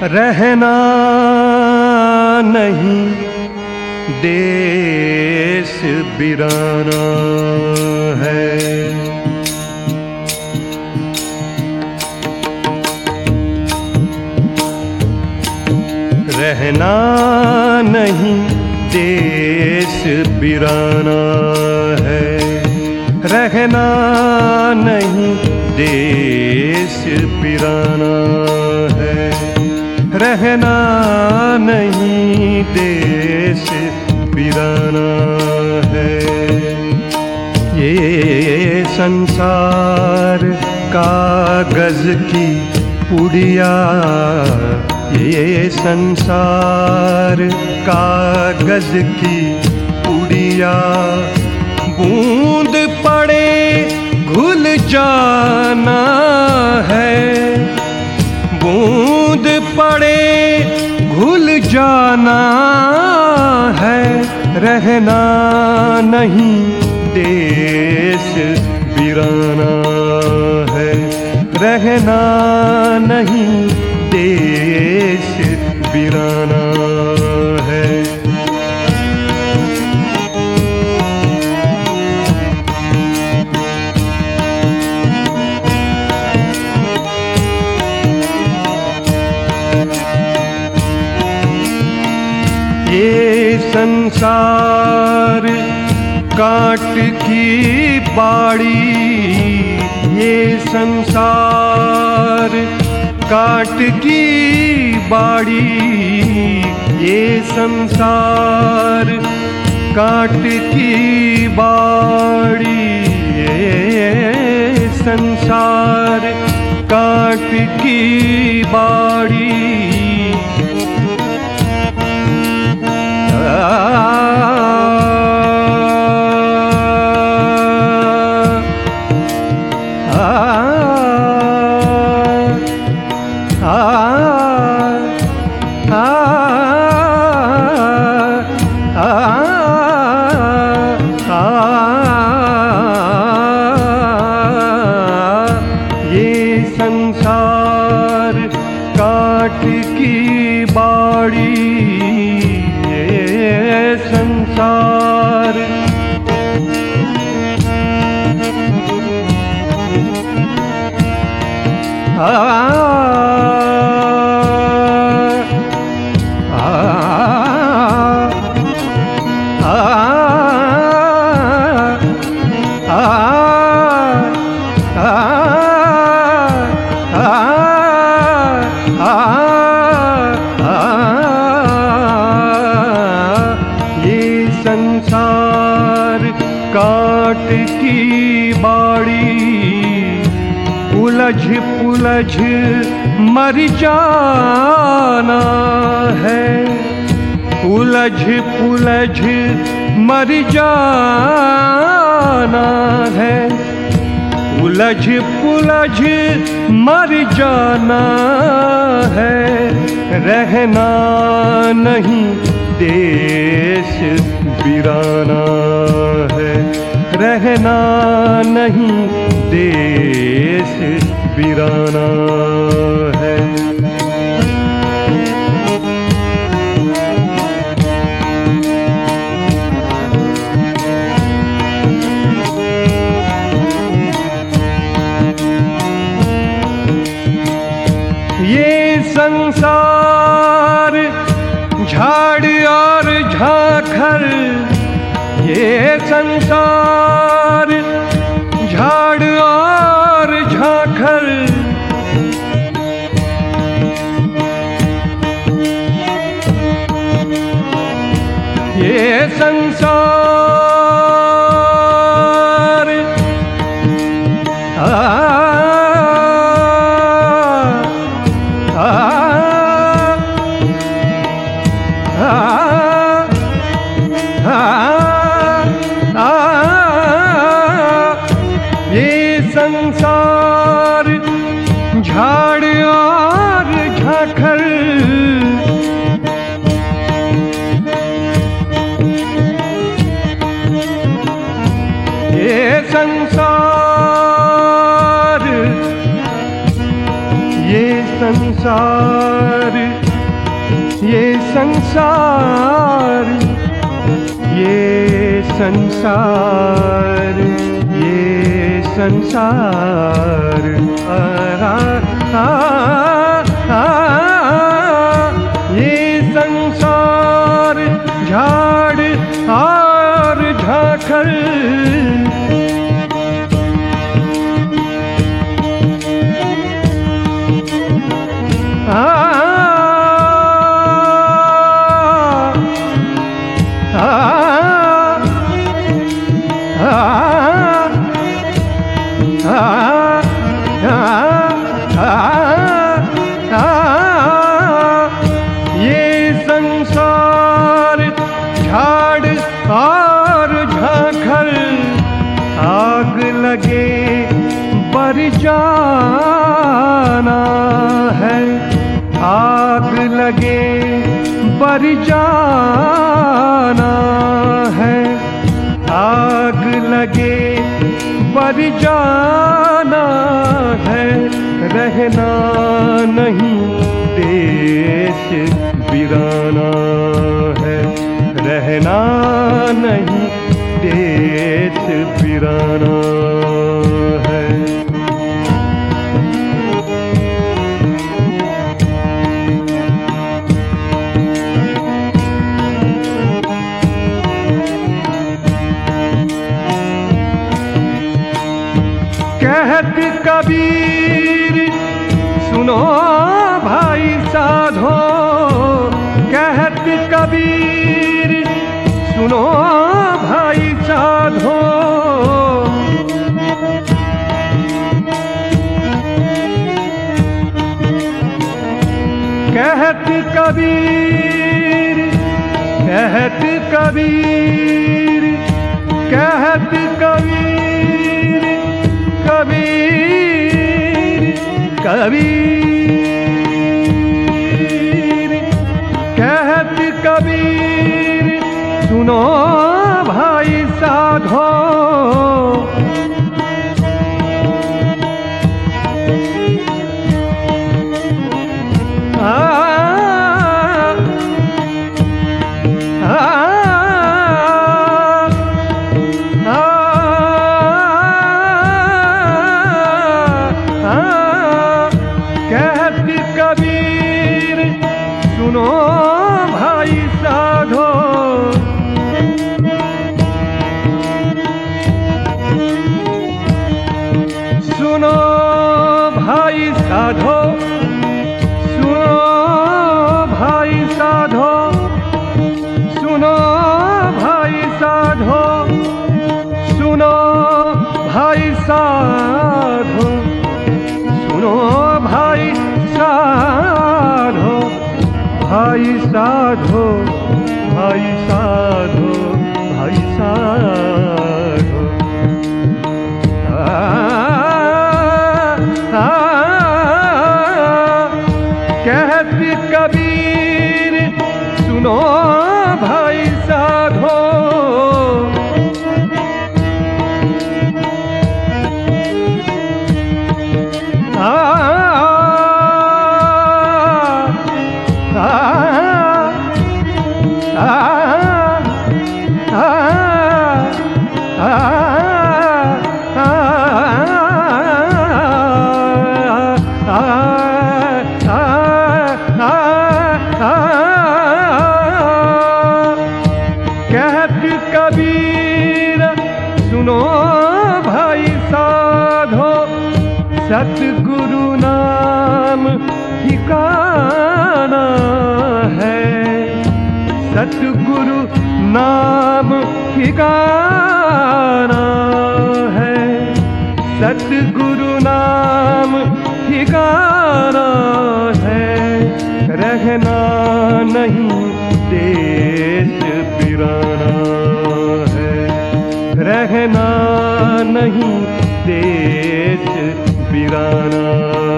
रहना नहीं देश बिराना है। रहना नहीं देश बिराना है। रहना नहीं देश बिराना है। रहना नहीं देश बिराना है। ये संसार कागज की पुड़िया, ये संसार कागज की पुड़िया, बूंद पड़े घुल जाना है। बूंद पड़े घुल जाना है। रहना नहीं देश बिराना है। रहना नहीं देश बिराना है। ये संसार काट की बाड़ी, ये संसार काट की बाड़ी, ये संसार काट की बाड़ी, ये संसार काट की बाड़ी। ये संसार काट की बाड़ी, ये संसार ये संसार काट की बाड़ी, उलझ पुलझ मर जाना है। उलझ पुलझ मर जाना है। उलझ पुलझ मर जाना है। रहना नहीं देश बिराना है। रहना नहीं देश बिराना है। ये संसार झाड़ और झांखर, ये संसार झाड़ और झांखर, ये संसार आ संसार, ये संसार, ये संसार, ये संसार, ये संसार झाड़ और झांखर, ये संसार झाड़ और झांखर, आग लगे बर जाना है, आग लगे बर जाना है, आग लगे बर जाना है, रहना नहीं देश वीराना है, रहना नहीं देश वीराना है। कहत कबीर सुनो भाई साधो, कहत कबीर सुनो भाई साधो, कहत कबीर, कहत कबीर, कहत कबीर, कबीर, कबीर, कहत कबीर सुनो भाई साधो, कहत कबीर सुनो भाई साधो, सुनो भाई साधो, सुनो भाई साधो, सुनो भाई साधो, सुनो भाई साधो, सुनो भाई साधो, भाई साधो, भाई साधो, भाई साधो, कहत कबीर सुनो भाई साधो, कहत कबीर सुनो भाई साधो, सतगुरु नाम ठिकाना है, सतगुरु नाम ठिकाना है, सतगुरु नाम ठिकाना है, रहना नहीं देश वीराना है, रहना नहीं देश वीराना